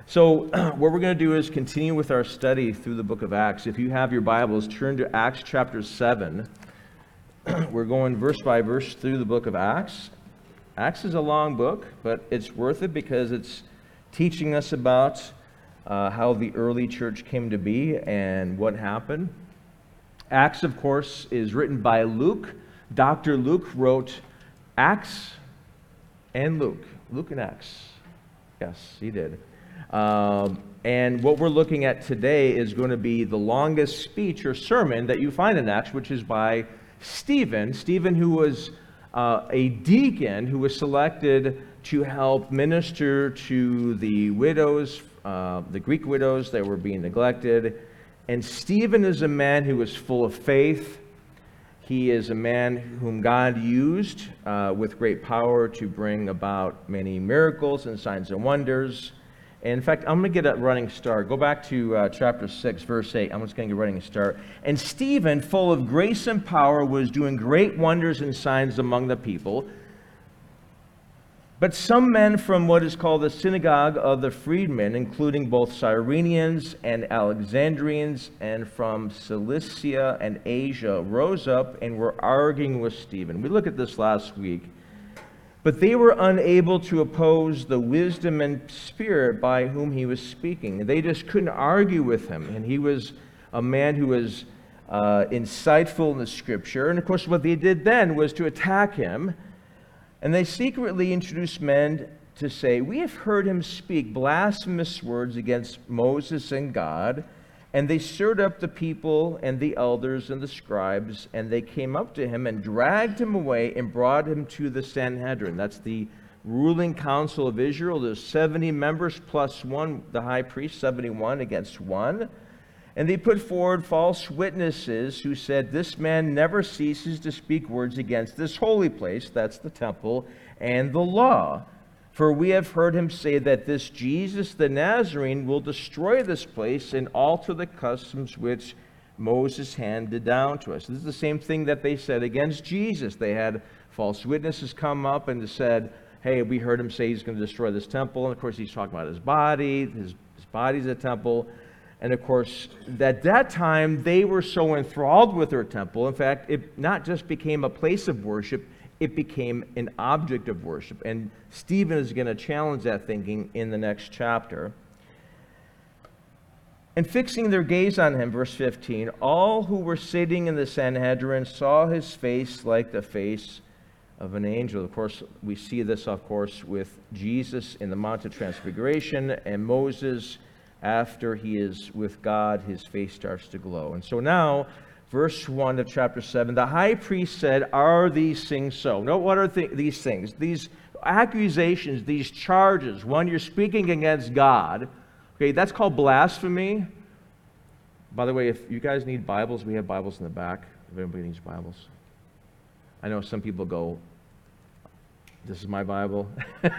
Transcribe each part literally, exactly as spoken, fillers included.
So what we're going to do is continue with our study through the book of Acts. If you have your Bibles, turn to Acts chapter seven. We're going verse by verse through the book of Acts. Acts is a long book, but it's worth it because it's teaching us about uh, how the early church came to be and what happened. Acts, of course, is written by Luke. Doctor Luke wrote Acts and Luke. Luke and Acts. Yes, he did. Um, and what we're looking at today is going to be the longest speech or sermon that you find in Acts, which is by Stephen. Stephen, who was uh, a deacon who was selected to help minister to the widows, uh, the Greek widows that were being neglected. And Stephen is a man who was full of faith. He is a man whom God used uh, with great power to bring about many miracles and signs and wonders. And in fact, I'm going to get a running start. Go back to uh, chapter six, verse eight. I'm just going to get a running start. And Stephen, full of grace and power, was doing great wonders and signs among the people. But some men from what is called the synagogue of the freedmen, including both Cyrenians and Alexandrians and from Cilicia and Asia, rose up and were arguing with Stephen. We looked at this last week. But they were unable to oppose the wisdom and spirit by whom he was speaking. They just couldn't argue with him. And he was a man who was uh, insightful in the scripture. And of course, what they did then was to attack him. And they secretly introduced men to say, "We have heard him speak blasphemous words against Moses and God." And they stirred up the people and the elders and the scribes, and they came up to him and dragged him away and brought him to the Sanhedrin. That's the ruling council of Israel. There's seventy members plus one, the high priest, seventy-one against one. And they put forward false witnesses who said, "This man never ceases to speak words against this holy place," that's the temple, "and the law. For we have heard him say that this Jesus the Nazarene will destroy this place and alter the customs which Moses handed down to us." This is the same thing that they said against Jesus. They had false witnesses come up and said, "Hey, we heard him say he's going to destroy this temple." And of course, he's talking about his body. His, his body's a temple. And of course, at that time, they were so enthralled with their temple. In fact, it not just became a place of worship, it became an object of worship. And Stephen is going to challenge that thinking in the next chapter. And fixing their gaze on him, verse fifteen, all who were sitting in the Sanhedrin saw his face like the face of an angel. Of course, we see this, of course, with Jesus in the Mount of Transfiguration, and Moses, after he is with God, his face starts to glow. And so now, verse one of chapter seven, the high priest said, "Are these things so?" No, what are th- these things? These accusations, these charges, when you're speaking against God, okay, that's called blasphemy. By the way, if you guys need Bibles, we have Bibles in the back. If anybody needs Bibles. I know some people go, "This is my Bible."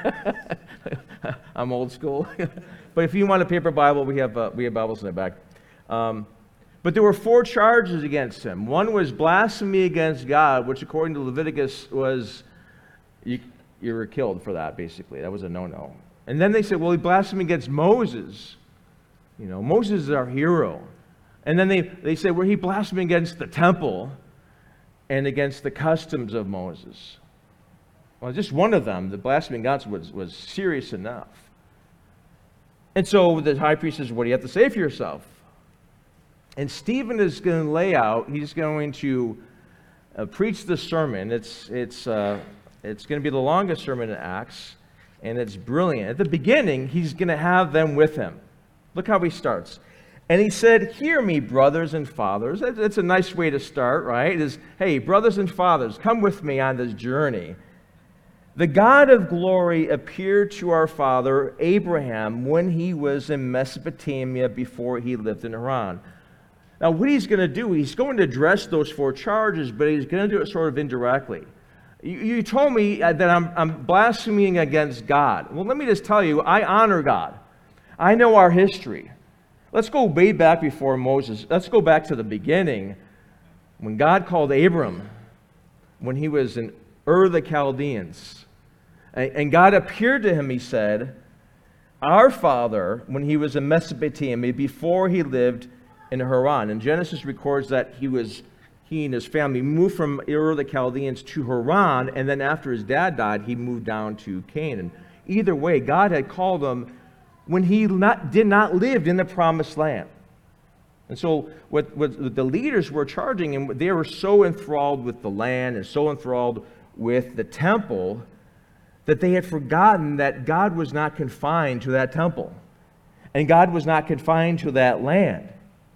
I'm old school. But if you want a paper Bible, we have uh, we have Bibles in the back. Um, But there were four charges against him. One was blasphemy against God, which according to Leviticus was, you, you were killed for that, basically. That was a no-no. And then they said, well, he blasphemed against Moses. You know, Moses is our hero. And then they, they said, well, he blasphemed against the temple and against the customs of Moses. Well, just one of them, the blasphemy against God was, was serious enough. And so the high priest says, what do you have to say for yourself? And Stephen is going to lay out, he's going to uh, preach the sermon. It's, it's, uh, it's going to be the longest sermon in Acts, and it's brilliant. At the beginning, he's going to have them with him. Look how he starts. And he said, "Hear me, brothers and fathers." That's a nice way to start, right? It is, hey, brothers and fathers, come with me on this journey. "The God of glory appeared to our father Abraham when he was in Mesopotamia before he lived in Haran." Now, what he's going to do, he's going to address those four charges, but he's going to do it sort of indirectly. You, you told me that I'm, I'm blaspheming against God. Well, let me just tell you, I honor God. I know our history. Let's go way back before Moses. Let's go back to the beginning, when God called Abram, when he was in Ur of the Chaldeans. And, and God appeared to him, he said, our father when he was in Mesopotamia before he lived in Haran. And Genesis records that he was he and his family moved from Ur of the Chaldeans to Haran, and then after his dad died, he moved down to Canaan. Either way, God had called him when he not, did not live in the promised land. And so what, what the leaders were charging him, they were so enthralled with the land and so enthralled with the temple that they had forgotten that God was not confined to that temple. And God was not confined to that land.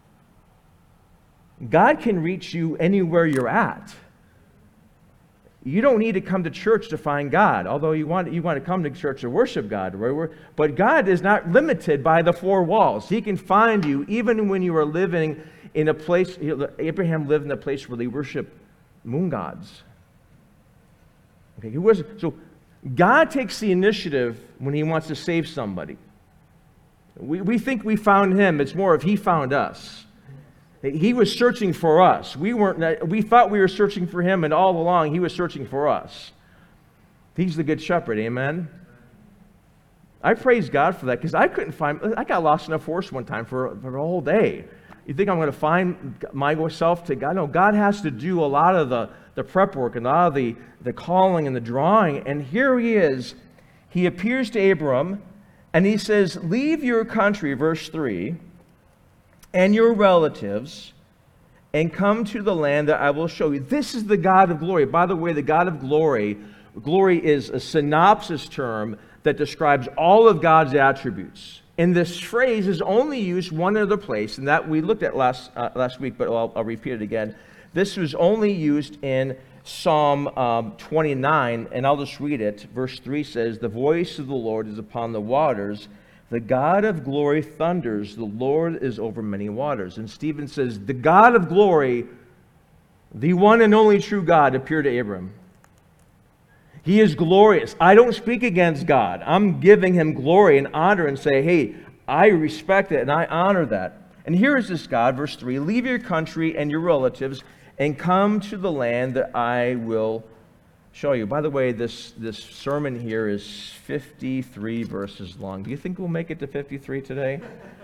God can reach you anywhere you're at. You don't need to come to church to find God, although you want, you want to come to church to worship God. Right? But God is not limited by the four walls. He can find you even when you are living in a place. Abraham lived in a place where they worship moon gods. Okay, he was, so God takes the initiative when he wants to save somebody. We, we think we found him. It's more of he found us. He was searching for us. We weren't. We thought we were searching for him, and all along he was searching for us. He's the good shepherd, amen? I praise God for that, because I couldn't find, I got lost in a forest one time for, for a whole day. You think I'm going to find myself to God? No, God has to do a lot of the, the prep work and a lot of the, the calling and the drawing. And here he is. He appears to Abram, and he says, leave your country, verse three, and your relatives, and come to the land that I will show you. This is the God of glory. By the way, the God of glory, glory is a synopsis term that describes all of God's attributes. And this phrase is only used one other place, and that we looked at last uh, last week, but I'll, I'll repeat it again. This was only used in Psalm um, twenty-nine, and I'll just read it. Verse three says, the voice of the Lord is upon the waters. The God of glory thunders. The Lord is over many waters. And Stephen says, the God of glory, the one and only true God, appeared to Abram. He is glorious. I don't speak against God. I'm giving him glory and honor and say, hey, I respect it and I honor that. And here is this God, verse three, leave your country and your relatives and come to the land that I will show you. By the way, this, this sermon here is fifty-three verses long. Do you think we'll make it to fifty-three today?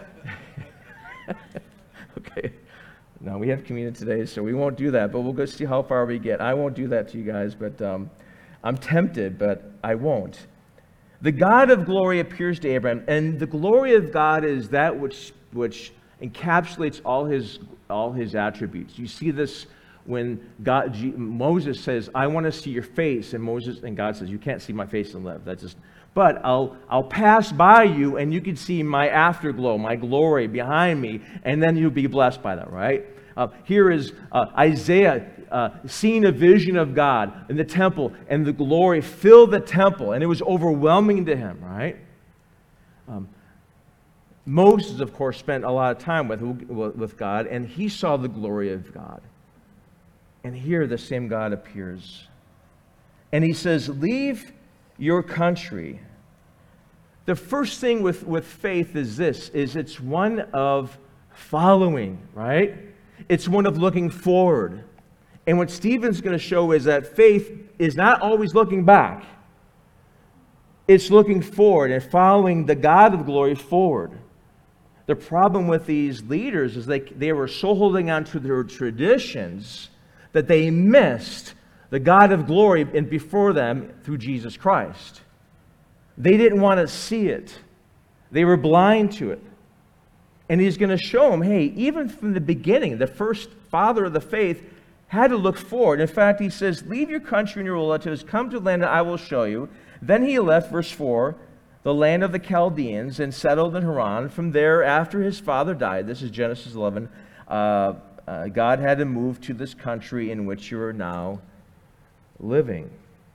Okay. No, we have communion today, so we won't do that, but we'll go see how far we get. I won't do that to you guys, but um, I'm tempted, but I won't. The God of glory appears to Abraham, and the glory of God is that which, which encapsulates all his, all his attributes. You see this when God, Moses says, I want to see your face, and Moses and God says, you can't see my face and live. That's just, but I'll I'll pass by you, and you can see my afterglow, my glory behind me, and then you'll be blessed by that, right? Uh, here is uh, Isaiah uh, seeing a vision of God in the temple, and the glory filled the temple, and it was overwhelming to him, right? Um, Moses, of course, spent a lot of time with, with God, and he saw the glory of God. And here the same God appears. And he says, leave your country. The first thing with, with faith is this, is it's one of following, right? It's one of looking forward. And what Stephen's going to show is that faith is not always looking back. It's looking forward and following the God of glory forward. The problem with these leaders is they, they were so holding on to their traditions that they missed the God of glory and before them through Jesus Christ. They didn't want to see it. They were blind to it. And he's going to show them, hey, even from the beginning, the first father of the faith had to look forward. In fact, he says, leave your country and your relatives, come to the land that I will show you. Then he left, verse four, the land of the Chaldeans and settled in Haran. From there, after his father died, this is Genesis eleven, uh, Uh, God had to move to this country in which you are now living.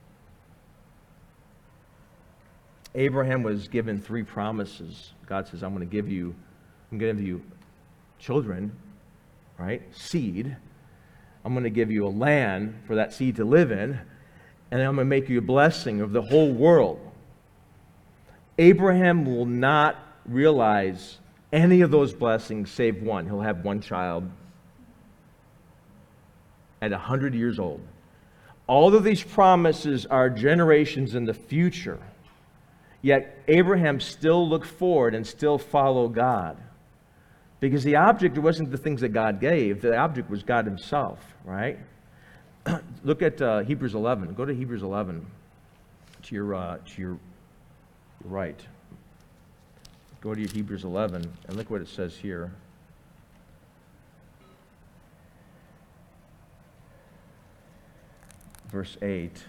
Abraham was given three promises. God says, I'm going to give you, I'm going to give you children, right? Seed. I'm going to give you a land for that seed to live in, and I'm going to make you a blessing of the whole world. Abraham will not realize any of those blessings save one. He'll have one child at one hundred years old. All of these promises are generations in the future. Yet Abraham still looked forward and still followed God. Because the object wasn't the things that God gave. The object was God himself, right? Look at uh, Hebrews eleven. Go to Hebrews eleven to your, uh, to your right. Go to your Hebrews eleven and look what it says here. Verse eight.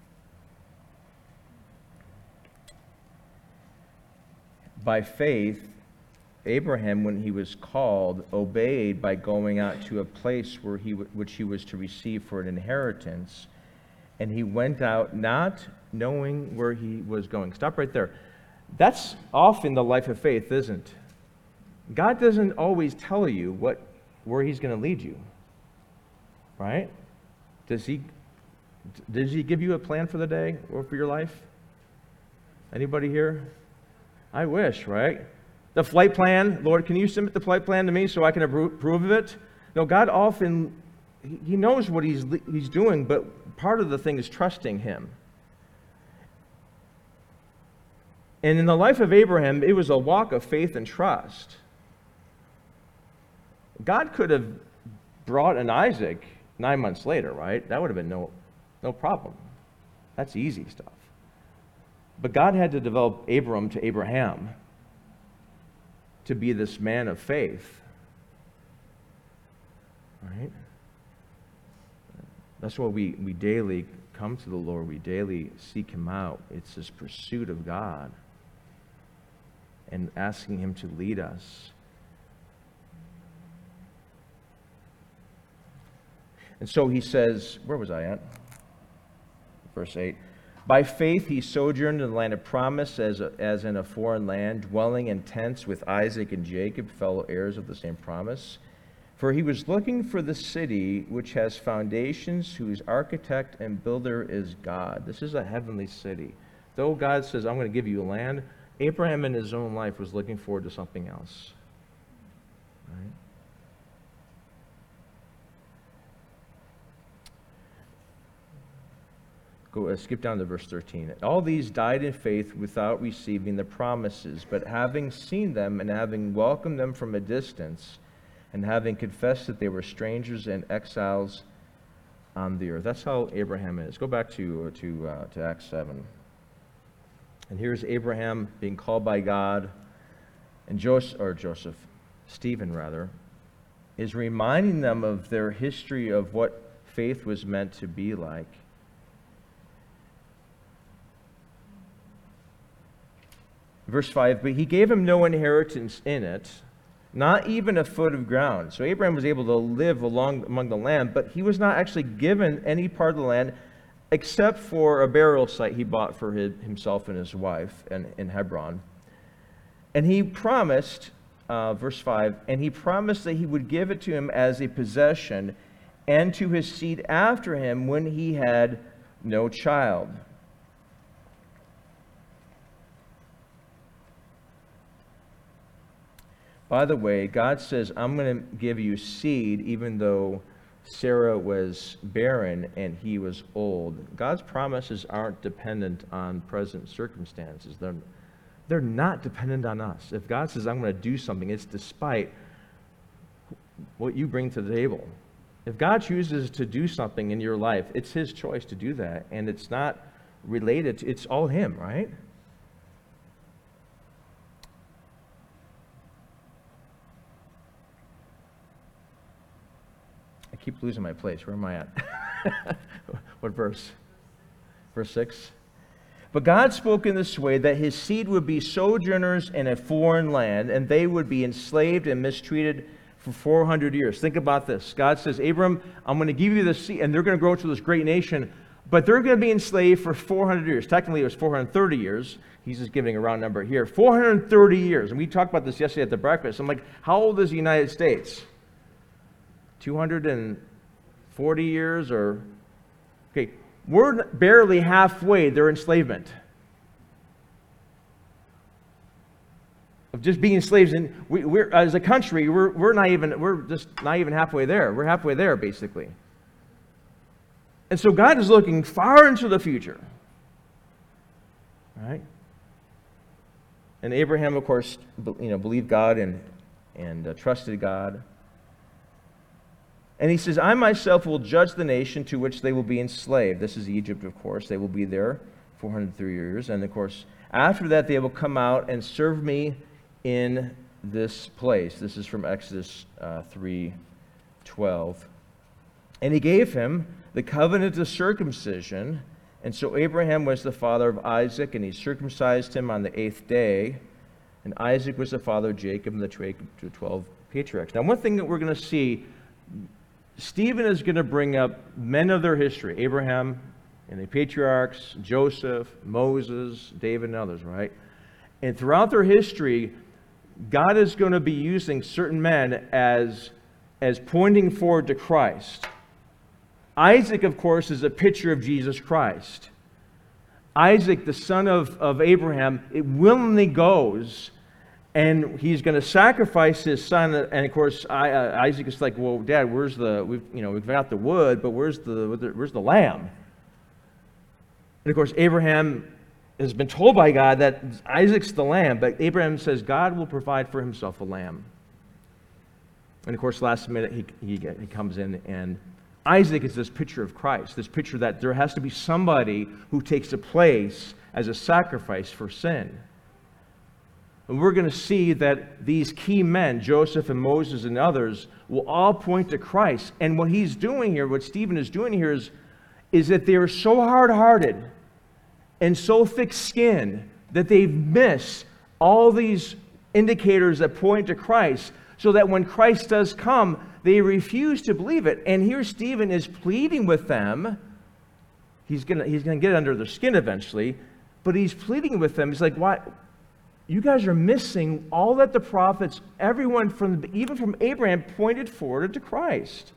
By faith, Abraham, when he was called, obeyed by going out to a place where he w- which he was to receive for an inheritance, and he went out not knowing where he was going. Stop right there. That's often the life of faith, isn't it? God doesn't always tell you what where he's going to lead you, right? Does he? Does he give you a plan for the day or for your life? Anybody here? I wish, right? The flight plan, Lord, can you submit the flight plan to me so I can approve of it? No, God often, he knows what he's, he's doing, but part of the thing is trusting him. And in the life of Abraham, it was a walk of faith and trust. God could have brought an Isaac nine months later, right? That would have been no, no problem. That's easy stuff. But God had to develop Abram to Abraham to be this man of faith. Right? That's why we, we daily come to the Lord. We daily seek him out. It's this pursuit of God and asking him to lead us. And so he says, where was I at? Verse eight. By faith he sojourned in the land of promise as, a, as in a foreign land, dwelling in tents with Isaac and Jacob, fellow heirs of the same promise. For he was looking for the city which has foundations, whose architect and builder is God. This is a heavenly city. Though God says, I'm going to give you a land, Abraham in his own life was looking forward to something else. Right? Go, uh, skip down to verse thirteen. All these died in faith without receiving the promises, but having seen them and having welcomed them from a distance, and having confessed that they were strangers and exiles on the earth. That's how Abraham is. Go back to uh, to uh, to Acts seven. And here's Abraham being called by God, and Joseph, or Joseph, Stephen rather, is reminding them of their history of what faith was meant to be like. Verse five, but he gave him no inheritance in it, not even a foot of ground. So Abraham was able to live along among the land, but he was not actually given any part of the land except for a burial site he bought for his, himself and his wife in, in Hebron. And he promised, uh, verse five, and he promised that he would give it to him as a possession and to his seed after him when he had no child. By the way, God says, I'm going to give you seed even though Sarah was barren and he was old. God's promises aren't dependent on present circumstances. They're, they're not dependent on us. If God says, I'm going to do something, it's despite what you bring to the table. If God chooses to do something in your life, it's his choice to do that, and it's not related to, it's all him, right? I keep losing my place. Where am I at? What verse? Verse six. But God spoke in this way, that his seed would be sojourners in a foreign land, and they would be enslaved and mistreated for four hundred years. Think about this. God says, Abram, I'm going to give you this seed, and they're going to grow into this great nation, but they're going to be enslaved for four hundred years. Technically, it was four hundred thirty years. He's just giving a round number here. four hundred thirty years. And we talked about this yesterday at the breakfast. I'm like, how old is the United States? two hundred forty years, or okay, we're barely halfway their enslavement of just being slaves. And we, we're as a country, we're we're not even we're just not even halfway there. We're halfway there basically. And so God is looking far into the future, right? And Abraham, of course, you know, believed God and, and uh, trusted God. And he says, I myself will judge the nation to which they will be enslaved. This is Egypt, of course. They will be there four hundred three years. And, of course, after that they will come out and serve me in this place. This is from Exodus uh, three twelve. And he gave him the covenant of circumcision. And so Abraham was the father of Isaac, and he circumcised him on the eighth day. And Isaac was the father of Jacob and the twelve patriarchs. Now, one thing that we're going to see, Stephen is going to bring up men of their history, Abraham and the patriarchs, Joseph, Moses, David, and others, right? And throughout their history, God is going to be using certain men as, as pointing forward to Christ. Isaac, of course, is a picture of Jesus Christ. Isaac, the son of, of Abraham, it willingly goes, and he's going to sacrifice his son. And of course, I, uh, Isaac is like, "Well, Dad, where's the we've you know we've got the wood, but where's the where's the lamb?" And of course, Abraham has been told by God that Isaac's the lamb, but Abraham says God will provide for himself a lamb. And of course, last minute he he, he comes in, and Isaac is this picture of Christ, this picture that there has to be somebody who takes a place as a sacrifice for sin. And we're going to see that these key men, Joseph and Moses and others, will all point to Christ. And what he's doing here, what Stephen is doing here is, is that they are so hard-hearted and so thick-skinned that they've missed all these indicators that point to Christ, so that when Christ does come, they refuse to believe it. And here Stephen is pleading with them. He's going to he's going to get under their skin eventually, but he's pleading with them. He's like, why? You guys are missing all that the prophets, everyone from, even from Abraham, pointed forward to Christ.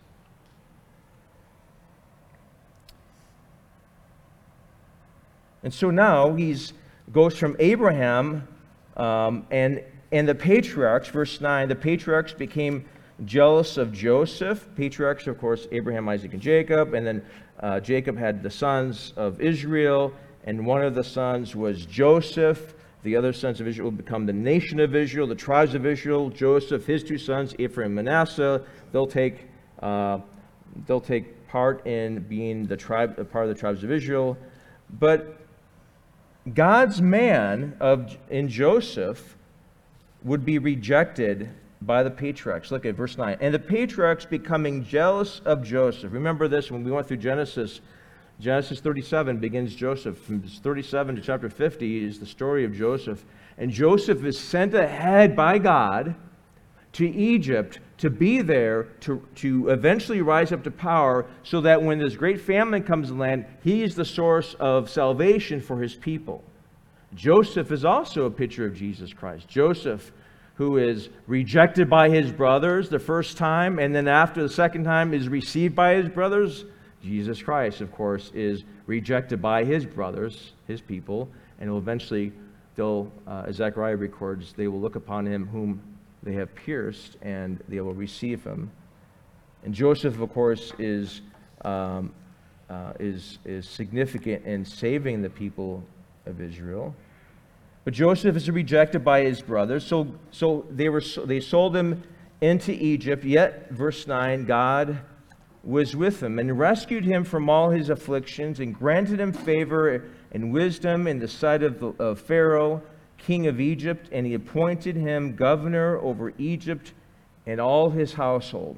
And so now he's goes from Abraham um, and and the patriarchs, verse nine, the patriarchs became jealous of Joseph. Patriarchs, of course, Abraham, Isaac, and Jacob. And then uh, Jacob had the sons of Israel, and one of the sons was Joseph. The other sons of Israel will become the nation of Israel, the tribes of Israel. Joseph, his two sons, Ephraim and Manasseh, they'll take uh, they'll take part in being the tribe, part of the tribes of Israel. But God's man of in Joseph would be rejected by the patriarchs. Look at verse nine. And the patriarchs becoming jealous of Joseph. Remember this when we went through Genesis. Genesis thirty-seven begins Joseph. From thirty-seven to chapter fifty is the story of Joseph. And Joseph is sent ahead by God to Egypt to be there to, to eventually rise up to power, so that when this great famine comes to land, he is the source of salvation for his people. Joseph is also a picture of Jesus Christ. Joseph, who is rejected by his brothers the first time, and then after the second time is received by his brothers. Jesus Christ, of course, is rejected by his brothers, his people, and will eventually, they'll, uh, as Zechariah records, they will look upon him whom they have pierced, and they will receive him. And Joseph, of course, is um, uh, is is significant in saving the people of Israel. But Joseph is rejected by his brothers, so so they were they sold him into Egypt. Yet, verse nine, God was with him and rescued him from all his afflictions and granted him favor and wisdom in the sight of, the, of Pharaoh, king of Egypt, and he appointed him governor over Egypt and all his household.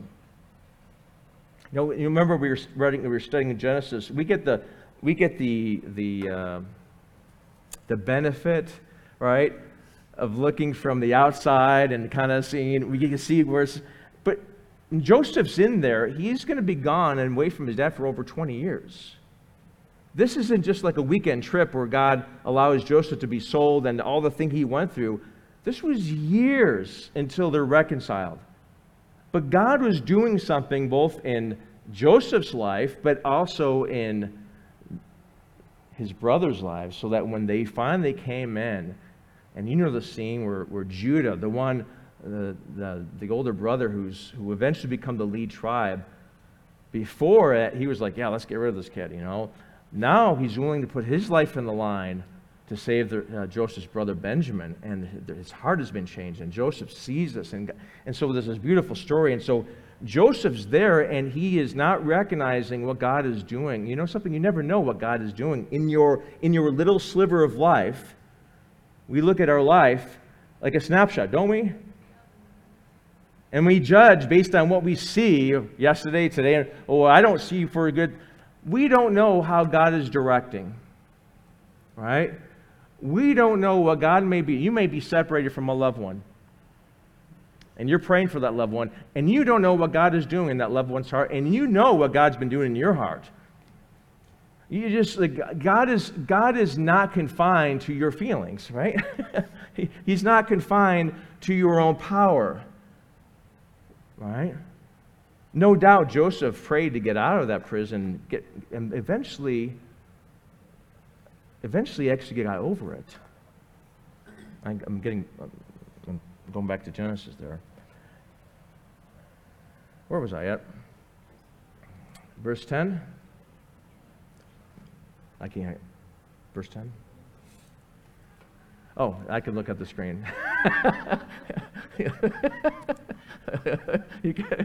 You know, you remember we were reading, we were studying in Genesis. We get the we get the the uh, the benefit, right, of looking from the outside and kind of seeing. We can see where it's, but Joseph's in there. He's going to be gone and away from his dad for over twenty years. This isn't just like a weekend trip where God allows Joseph to be sold and all the thing he went through. This was years until they're reconciled. But God was doing something both in Joseph's life, but also in his brothers' lives, so that when they finally came in, and you know the scene where, where Judah, the one, the, the, the older brother who's who eventually become the lead tribe, before it, he was like, yeah, let's get rid of this kid, you know. Now he's willing to put his life in the line to save the, uh, Joseph's brother Benjamin, and his heart has been changed, and Joseph sees this, and, and so there's this beautiful story, and so Joseph's there, and he is not recognizing what God is doing. You know something? You never know what God is doing in your, in your little sliver of life. We look at our life like a snapshot, don't we? And we judge based on what we see yesterday, today. Oh, I don't see for a good. We don't know how God is directing, right? We don't know what God may be. You may be separated from a loved one, and you're praying for that loved one, and you don't know what God is doing in that loved one's heart, and you know what God's been doing in your heart. You just, like, God is God is not confined to your feelings, right? he, he's not confined to your own power, right? No doubt Joseph prayed to get out of that prison, get, and eventually, eventually actually got over it. I, I'm getting, I'm going back to Genesis there. Where was I at? Verse ten? I can't. Verse ten? Oh, I can look at the screen. You can.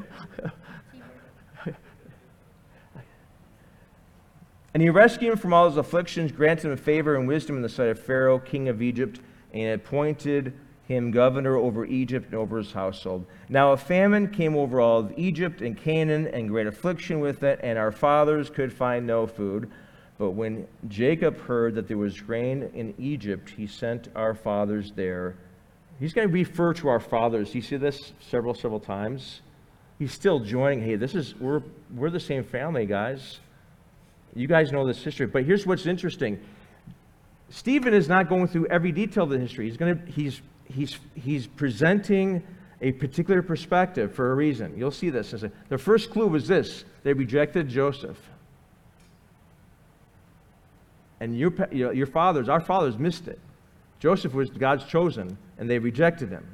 And he rescued him from all his afflictions, granted him favor and wisdom in the sight of Pharaoh, king of Egypt, and appointed him governor over Egypt and over his household. Now a famine came over all of Egypt and Canaan, and great affliction with it, and our fathers could find no food. But when Jacob heard that there was grain in Egypt, he sent our fathers there. He's going to refer to our fathers. You see this several, several times? He's still joining. Hey, this is we're we're the same family, guys. You guys know this history. But here's what's interesting. Stephen is not going through every detail of the history. He's going to he's he's he's presenting a particular perspective for a reason. You'll see this. The first clue was this: they rejected Joseph. And your, your fathers, our fathers missed it. Joseph was God's chosen, and they rejected him.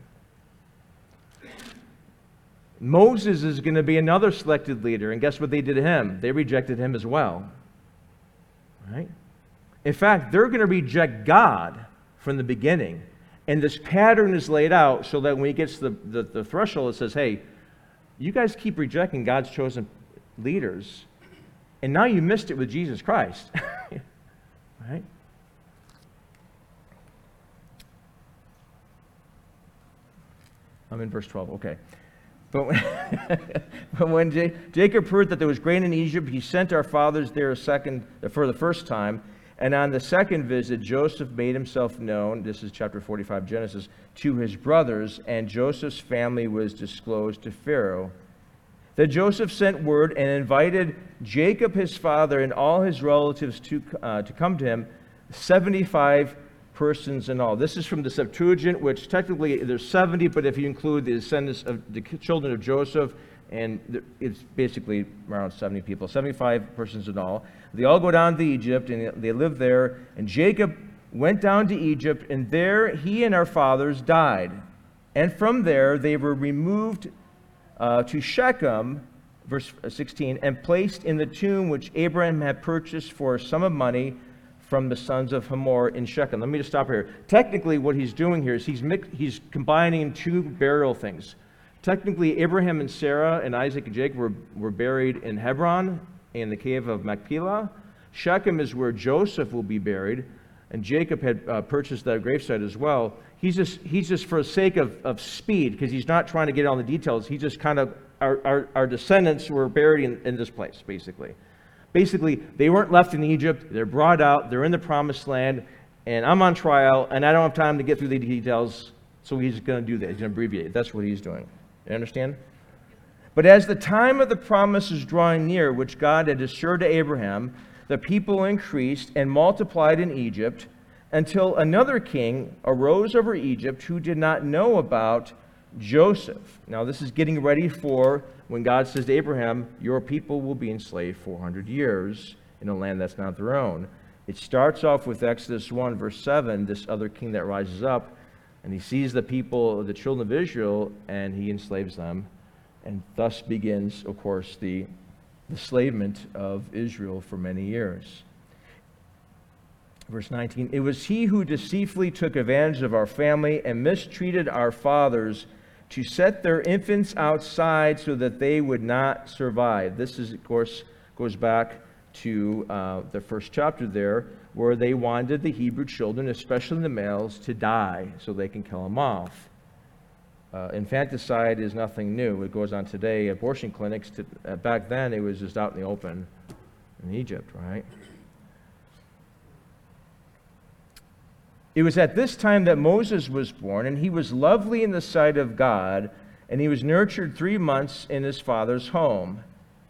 Moses is going to be another selected leader, and guess what they did to him? They rejected him as well. Right? In fact, they're going to reject God from the beginning. And this pattern is laid out so that when he gets to the, the, the threshold, it says, hey, you guys keep rejecting God's chosen leaders, and now you missed it with Jesus Christ. Right? I'm in verse twelve, okay. But when, but when J- Jacob heard that there was grain in Egypt, he sent our fathers there a second, for the first time. And on the second visit, Joseph made himself known, this is chapter forty-five, Genesis, to his brothers, and Joseph's family was disclosed to Pharaoh. Then Joseph sent word and invited Jacob his father and all his relatives to, uh, to come to him, seventy-five persons in all. This is from the Septuagint, which technically there's seventy, but if you include the descendants of the children of Joseph, and it's basically around seventy people, seventy-five persons in all. They all go down to Egypt, and they live there. And Jacob went down to Egypt, and there he and our fathers died. And from there they were removed Uh, to Shechem, verse sixteen, and placed in the tomb which Abraham had purchased for a sum of money from the sons of Hamor in Shechem. Let me just stop here. Technically, what he's doing here is he's mix, he's combining two burial things. Technically, Abraham and Sarah and Isaac and Jacob were, were buried in Hebron in the cave of Machpelah. Shechem is where Joseph will be buried, and Jacob had uh, purchased that gravesite as well. He's just, he's just for the sake of, of speed, because he's not trying to get all the details. He just kind of, our, our, our descendants were buried in, in this place, basically. Basically, they weren't left in Egypt. They're brought out. They're in the promised land, and I'm on trial, and I don't have time to get through the details, so he's going to do that. He's going to abbreviate. That's what he's doing. You understand? But as the time of the promise is drawing near, which God had assured to Abraham, the people increased and multiplied in Egypt, until another king arose over Egypt who did not know about Joseph. Now this is getting ready for when God says to Abraham, your people will be enslaved four hundred years in a land that's not their own. It starts off with Exodus one, verse seven, this other king that rises up, and he sees the people, the children of Israel, and he enslaves them. And thus begins, of course, the enslavement of Israel for many years. Verse nineteen, it was he who deceitfully took advantage of our family and mistreated our fathers to set their infants outside so that they would not survive. This is, of course, goes back to uh, the first chapter there, where they wanted the Hebrew children, especially the males, to die so they can kill them off. Uh, infanticide is nothing new. It goes on today. Abortion clinics, to, uh, back then, it was just out in the open in Egypt, right? It was at this time that Moses was born, and he was lovely in the sight of God, and he was nurtured three months in his father's home.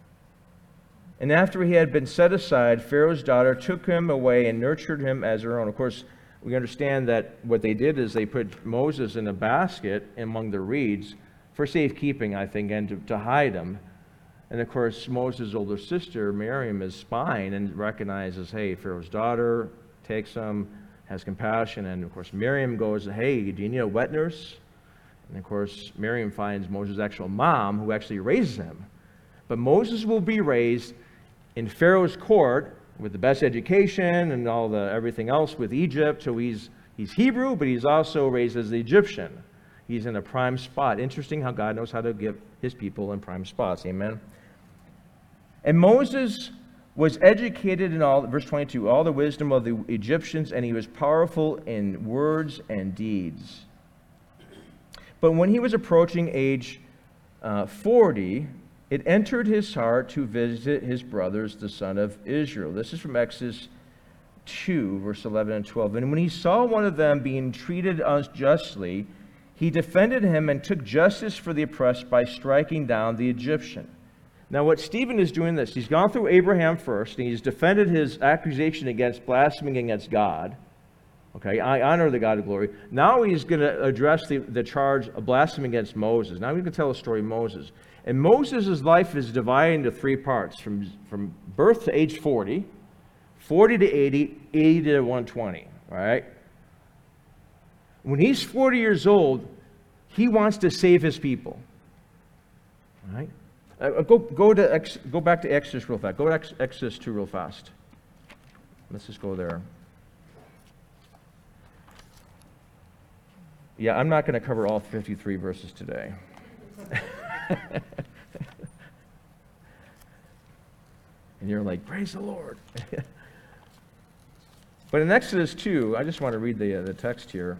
And after he had been set aside, Pharaoh's daughter took him away and nurtured him as her own. Of course, we understand that what they did is they put Moses in a basket among the reeds for safekeeping, I think, and to, to hide him. And of course, Moses' older sister, Miriam, is spying and recognizes, hey, Pharaoh's daughter, takes him, has compassion. And of course, Miriam goes, hey, do you need a wet nurse? And of course, Miriam finds Moses' actual mom, who actually raises him. But Moses will be raised in Pharaoh's court with the best education and all the everything else with Egypt. So he's he's Hebrew, but he's also raised as the Egyptian. He's in a prime spot. Interesting how God knows how to give his people in prime spots. Amen. And Moses was educated in all, verse twenty-two, all the wisdom of the Egyptians, and he was powerful in words and deeds. But when he was approaching age uh, forty, it entered his heart to visit his brothers, the son of Israel. This is from Exodus two, verse eleven and twelve. And when he saw one of them being treated unjustly, he defended him and took justice for the oppressed by striking down the Egyptian. Now, what Stephen is doing this, he's gone through Abraham first, and he's defended his accusation against blaspheming against God. Okay, I honor the God of glory. Now he's going to address the, the charge of blasphemy against Moses. Now he's going to tell the story of Moses. And Moses' life is divided into three parts, from, from birth to age forty, forty to eighty, eighty to one twenty, all right? When he's forty years old, he wants to save his people, all right? Uh, go, go, to Ex, go back to Exodus real fast. Go to Ex, Exodus two real fast. Let's just go there. Yeah, I'm not going to cover all fifty-three verses today. And you're like, praise the Lord. But in Exodus two, I just want to read the, uh, the text here.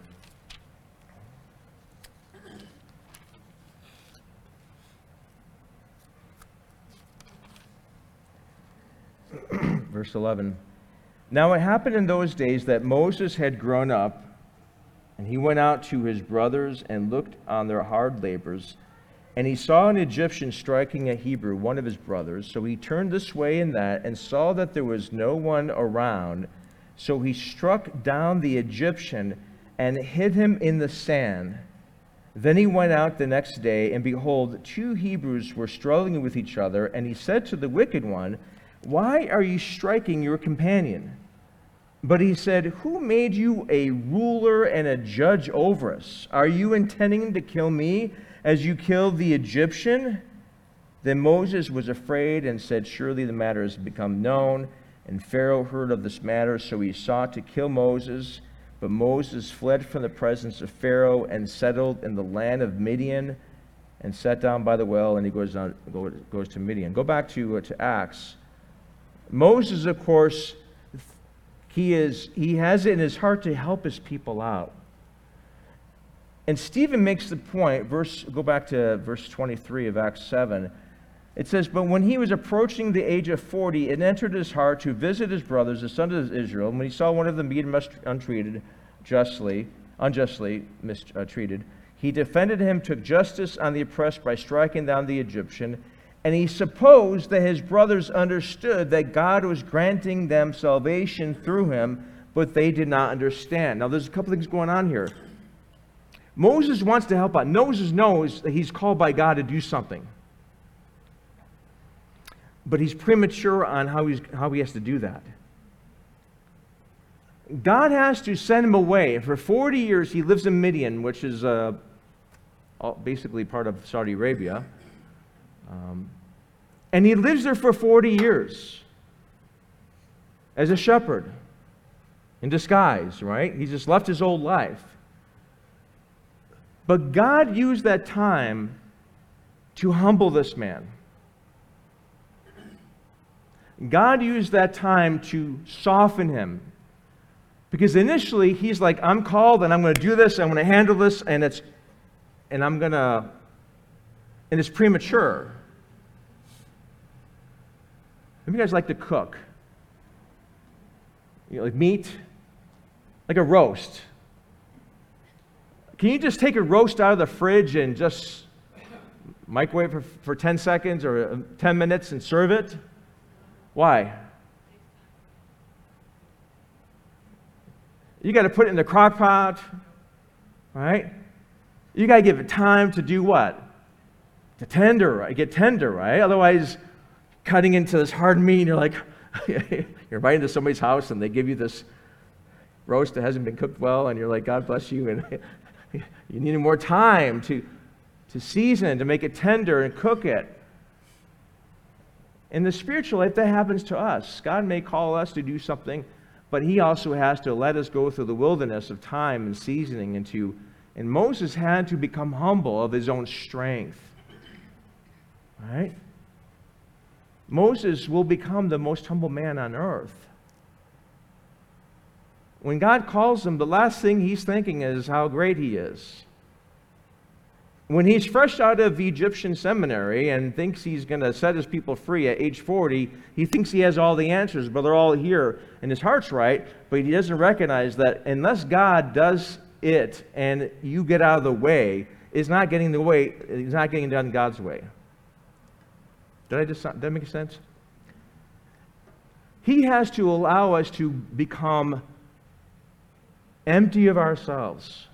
Verse eleven. Now it happened in those days that Moses had grown up, and he went out to his brothers and looked on their hard labors. And he saw an Egyptian striking a Hebrew, one of his brothers. So he turned this way and that, and saw that there was no one around. So he struck down the Egyptian and hid him in the sand. Then he went out the next day, and behold, two Hebrews were struggling with each other. And he said to the wicked one, why are you striking your companion? But he said, who made you a ruler and a judge over us? Are you intending to kill me as you killed the Egyptian? Then Moses was afraid and said, surely the matter has become known. And Pharaoh heard of this matter, so he sought to kill Moses. But Moses fled from the presence of Pharaoh and settled in the land of Midian and sat down by the well, and he goes, on, goes to Midian. Go back to, uh, to Acts. Moses, of course, he, is, he has it in his heart to help his people out. And Stephen makes the point, verse, go back to verse twenty-three of Acts seven. It says, but when he was approaching the age of forty, it entered his heart to visit his brothers, the sons of Israel. And when he saw one of them being mistreated, justly, unjustly mistreated, he defended him, took justice on the oppressed by striking down the Egyptian. And he supposed that his brothers understood that God was granting them salvation through him, but they did not understand. Now, there's a couple things going on here. Moses wants to help out. Moses knows that he's called by God to do something. But he's premature on how, he's, how he has to do that. God has to send him away. For forty years, he lives in Midian, which is uh, basically part of Saudi Arabia. Um, and he lives there for forty years as a shepherd. in disguise, right? He just left his old life. But God used that time to humble this man. God used that time to soften him. Because initially, he's like, I'm called, and I'm going to do this, I'm going to handle this, and it's, and I'm going to, and it's premature. How many of you guys like to cook? You know, like meat? Like a roast. Can you just take a roast out of the fridge and just microwave for, for ten seconds or ten minutes and serve it? Why? You got to put it in the crock pot, right? You got to give it time to do what? To tender, right? Get tender, right? Otherwise, cutting into this hard meat, and you're like, you're invited to somebody's house and they give you this roast that hasn't been cooked well, and you're like, God bless you, and you need more time to, to season, to make it tender and cook it. In the spiritual life, that happens to us. God may call us to do something, but he also has to let us go through the wilderness of time and seasoning. And, to, and Moses had to become humble of his own strength. Right? Moses will become the most humble man on earth. When God calls him, the last thing he's thinking is how great he is. When he's fresh out of Egyptian seminary and thinks he's going to set his people free at age forty, he thinks he has all the answers, but they're all here, and his heart's right, but he doesn't recognize that unless God does it and you get out of the way, it's not getting the way, it's not getting done God's way. Did I just, did that make sense? He has to allow us to become empty of ourselves.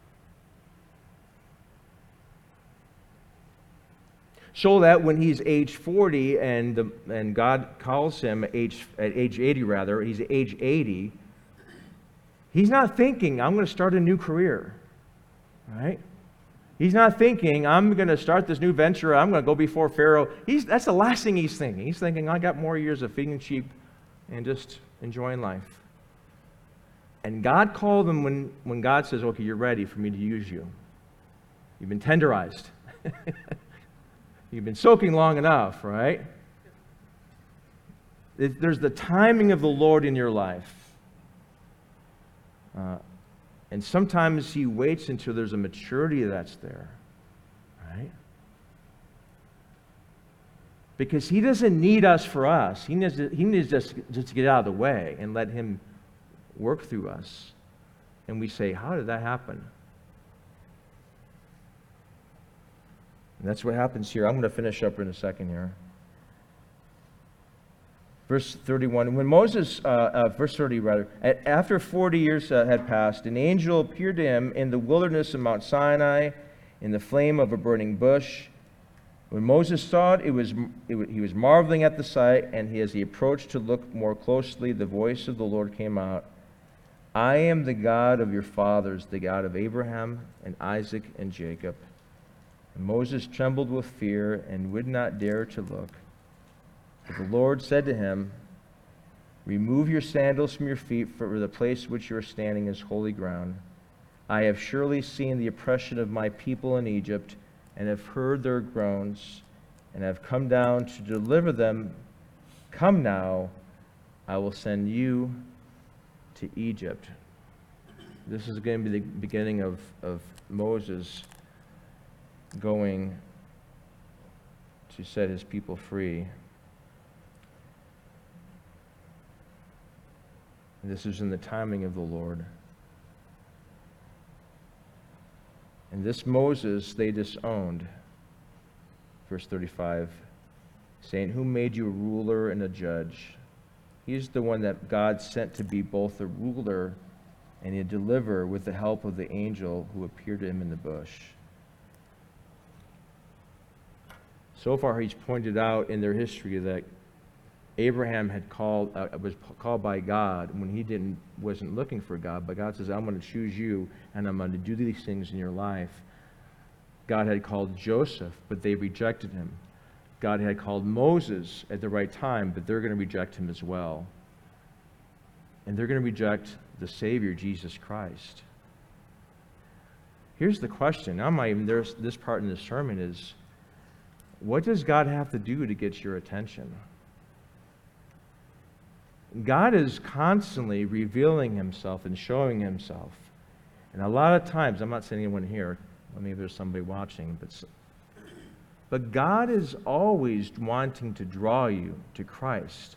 So that when he's age forty and the, and God calls him age, at age eighty rather, he's age eighty, he's not thinking, I'm going to start a new career, right? He's not thinking, I'm going to start this new venture, I'm going to go before Pharaoh. He's, that's the last thing he's thinking. He's thinking, I got more years of feeding sheep and just enjoying life. And God called him when, when God says, okay, you're ready for me to use you. You've been tenderized. You've been soaking long enough, right? It, there's the timing of the Lord in your life. Uh, and sometimes he waits until there's a maturity that's there, right? Because he doesn't need us for us. He needs, to, he needs us just to get out of the way and let him work through us. And we say, how did that happen? And that's what happens here. I'm going to finish up in a second here. Verse thirty-one. When Moses, uh, uh, verse thirty rather, after forty years uh, had passed, an angel appeared to him in the wilderness of Mount Sinai, in the flame of a burning bush. When Moses saw it, it was it, he was marveling at the sight, and he, as he approached to look more closely, the voice of the Lord came out. I am the God of your fathers, the God of Abraham and Isaac and Jacob. And Moses trembled with fear and would not dare to look. But the Lord said to him, remove your sandals from your feet, for the place which you are standing is holy ground. I have surely seen the oppression of my people in Egypt, and have heard their groans, and have come down to deliver them. Come now, I will send you to Egypt. This is going to be the beginning of, of Moses going to set his people free. And this is in the timing of the Lord. And this Moses they disowned. Verse thirty-five, saying, who made you a ruler and a judge? He's the one that God sent to be both a ruler and a deliverer with the help of the angel who appeared to him in the bush. So far, he's pointed out in their history that Abraham had called, uh, was called by God when he didn't, wasn't looking for God. But God says, I'm going to choose you, and I'm going to do these things in your life. God had called Joseph, but they rejected him. God had called Moses at the right time, but they're going to reject him as well. and they're going to reject the Savior, Jesus Christ. Here's the question. I'm not even, there's this part in the sermon is, what does God have to do to get your attention? God is constantly revealing himself and showing himself. And a lot of times, I'm not saying anyone here, maybe there's somebody watching, but, but God is always wanting to draw you to Christ.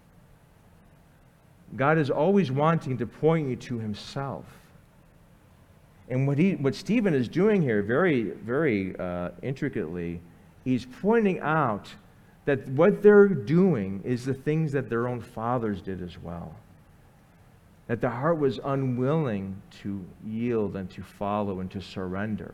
God is always wanting to point you to himself. And what he, what Stephen is doing here very, very uh, intricately, he's pointing out that what they're doing is the things that their own fathers did as well. That the heart was unwilling to yield and to follow and to surrender.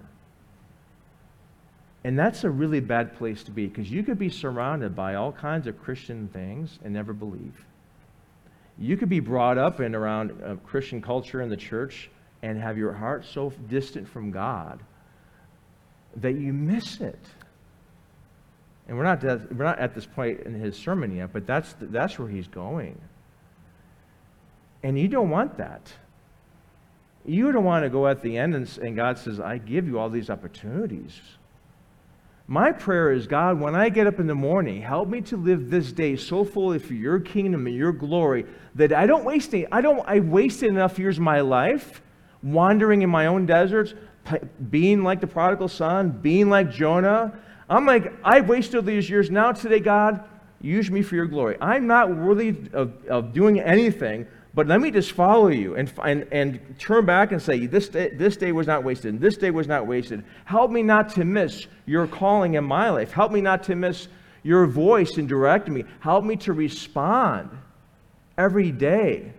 And that's a really bad place to be, because you could be surrounded by all kinds of Christian things and never believe. You could be brought up in around a Christian culture in the church and have your heart so distant from God that you miss it. And we're not, we're not at this point in his sermon yet, but that's, that's where he's going. And you don't want that. You don't want to go at the end and, and God says, I give you all these opportunities. My prayer is, God, when I get up in the morning, help me to live this day so fully for your kingdom and your glory that I don't waste any, I don't, I wasted enough years of my life wandering in my own deserts, being like the prodigal son, being like Jonah. I'm like, I wasted these years. Now today, God, use me for your glory. I'm not worthy of, of doing anything, but let me just follow you and, and, and turn back and say, this day, this day was not wasted, and this day was not wasted. Help me not to miss your calling in my life. Help me not to miss your voice in directing me. Help me to respond every day.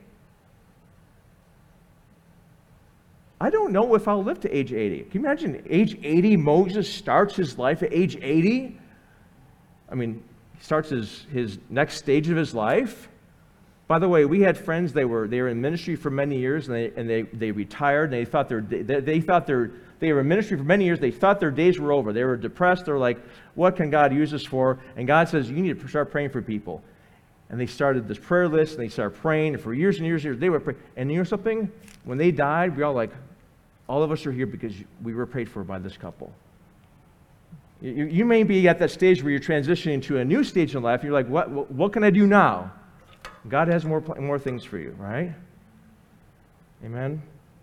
I don't know if I'll live to age eighty. Can you imagine age eighty, Moses starts his life at age eighty? I mean, he starts his, his next stage of his life. By the way, we had friends, they were they were in ministry for many years, and they and they, they retired, and they thought their they, they thought their they were in ministry for many years, they thought their days were over. They were depressed, they're like, what can God use us for? And God says, you need to start praying for people. And they started this prayer list, and they started praying, and for years and years and years, they were praying. And you know something? When they died, we all like, all of us are here because we were prayed for by this couple. You, you may be at that stage where you're transitioning to a new stage in life, and you're like, what, what, what can I do now? God has more, more things for you, right? Amen?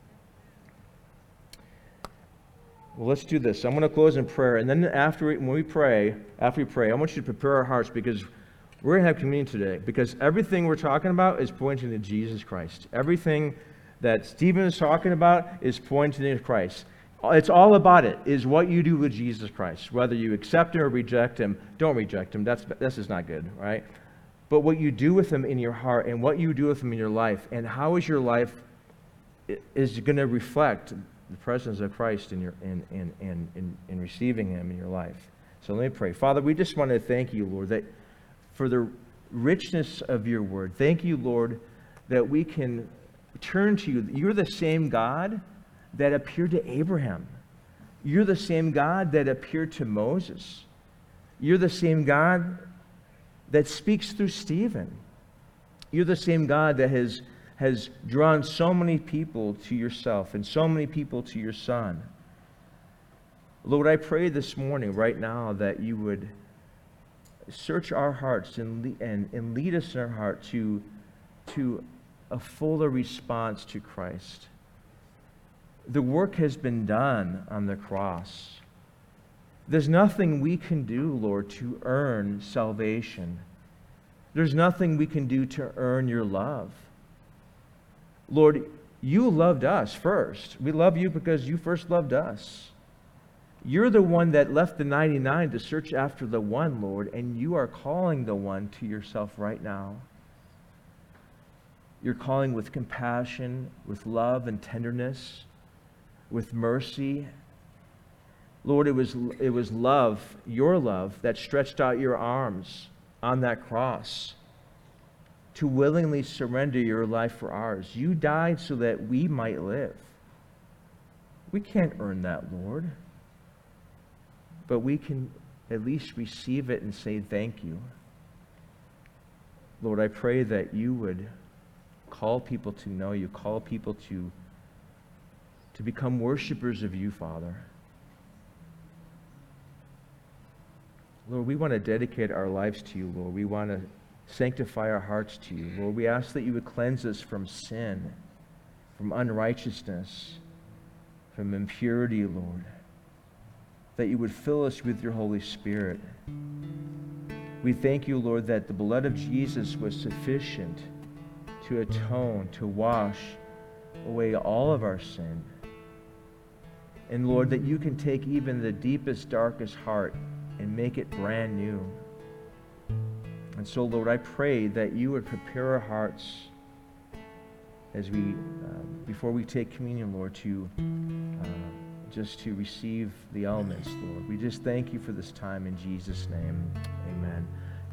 Well, let's do this. I'm going to close in prayer, and then after we, when we pray, after we pray, I want you to prepare our hearts, because we're going to have communion today, because everything we're talking about is pointing to Jesus Christ. Everything that Stephen is talking about is pointing to Christ. It's all about it, is what you do with Jesus Christ. Whether you accept him or reject him, don't reject him. That's, this is not good, right? But what you do with him in your heart and what you do with him in your life, and how is your life is going to reflect the presence of Christ in, your, in, in, in, in, in receiving him in your life. So let me pray. Father, we just want to thank you, Lord, that for the richness of your word. Thank you, Lord, that we can turn to you. You're the same God that appeared to Abraham. You're the same God that appeared to Moses. You're the same God that speaks through Stephen. You're the same God that has, has drawn so many people to yourself and so many people to your Son. Lord, I pray this morning, right now, that you would search our hearts and, le- and, and lead us in our heart to, to a fuller response to Christ. The work has been done on the cross. There's nothing we can do, Lord, to earn salvation. There's nothing we can do to earn your love. Lord, you loved us first. We love you because you first loved us. You're the one that left the ninety-nine to search after the one, Lord, and you are calling the one to yourself right now. You're calling with compassion, with love and tenderness, with mercy. Lord, it was, it was love, your love, that stretched out your arms on that cross to willingly surrender your life for ours. You died so that we might live. We can't earn that, Lord, but we can at least receive it and say thank you. Lord, I pray that you would call people to know you, call people to, to become worshipers of you, Father. Lord, we want to dedicate our lives to you, Lord. We want to sanctify our hearts to you, Lord. We ask that you would cleanse us from sin, from unrighteousness, from impurity, Lord. That you would fill us with your Holy Spirit. We thank you, Lord, that the blood of Jesus was sufficient to atone, to wash away all of our sin. And Lord, that you can take even the deepest, darkest heart and make it brand new. And so, Lord, I pray that you would prepare our hearts as we, uh, before we take communion, Lord, to uh, just to receive the elements, Lord. We just thank you for this time in Jesus' name.